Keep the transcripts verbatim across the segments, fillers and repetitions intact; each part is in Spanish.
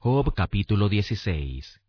Job capítulo dieciséis.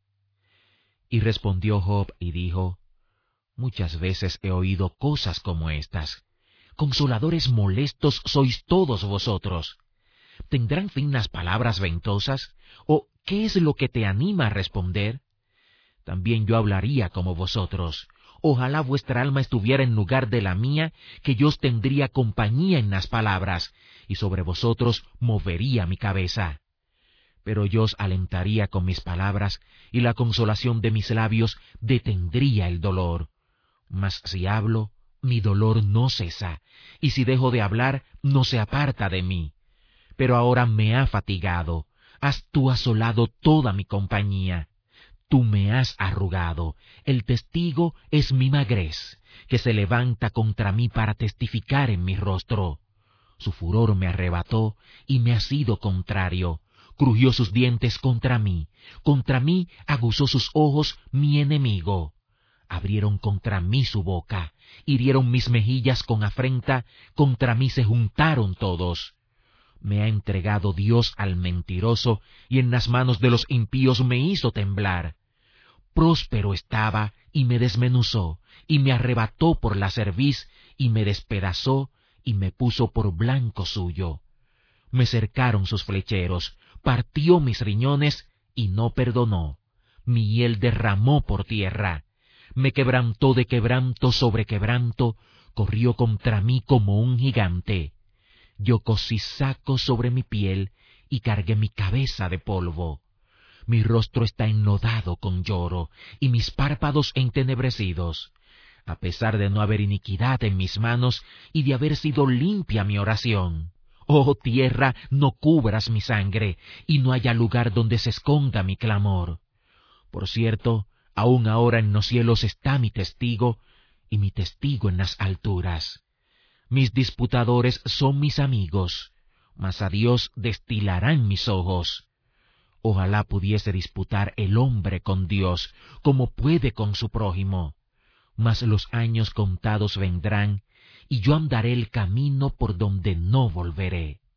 Y respondió Job y dijo, Muchas veces he oído cosas como estas. Consoladores molestos sois todos vosotros. ¿Tendrán fin las palabras ventosas? ¿O qué es lo que te anima a responder? También yo hablaría como vosotros. Ojalá vuestra alma estuviera en lugar de la mía, que yo os tendría compañía en las palabras, y sobre vosotros movería mi cabeza. Pero yo os alentaría con mis palabras, y la consolación de mis labios detendría el dolor. Mas si hablo, mi dolor no cesa, y si dejo de hablar, no se aparta de mí. Pero ahora me ha fatigado, has tú asolado toda mi compañía. Tú me has arrugado, el testigo es mi magrez, que se levanta contra mí para testificar en mi rostro. Su furor me arrebató y me ha sido contrario. Crujió sus dientes contra mí, contra mí aguzó sus ojos mi enemigo. Abrieron contra mí su boca, hirieron mis mejillas con afrenta, contra mí se juntaron todos. Me ha entregado Dios al mentiroso, y en las manos de los impíos me hizo temblar. Próspero estaba, y me desmenuzó, y me arrebató por la cerviz, y me despedazó, y me puso por blanco suyo. Me cercaron sus flecheros, partió mis riñones, y no perdonó. Mi hiel derramó por tierra. Me quebrantó de quebranto sobre quebranto, corrió contra mí como un gigante. Yo cosí saco sobre mi piel, y cargué mi cabeza de polvo. Mi rostro está enlodado con lloro, y mis párpados entenebrecidos. A pesar de no haber iniquidad en mis manos, y de haber sido limpia mi oración. Oh tierra, no cubras mi sangre, y no haya lugar donde se esconda mi clamor. Por cierto, aún ahora en los cielos está mi testigo, y mi testigo en las alturas. Mis disputadores son mis amigos, mas a Dios destilarán mis ojos. Ojalá pudiese disputar el hombre con Dios, como puede con su prójimo. Mas los años contados vendrán, y yo andaré el camino por donde no volveré.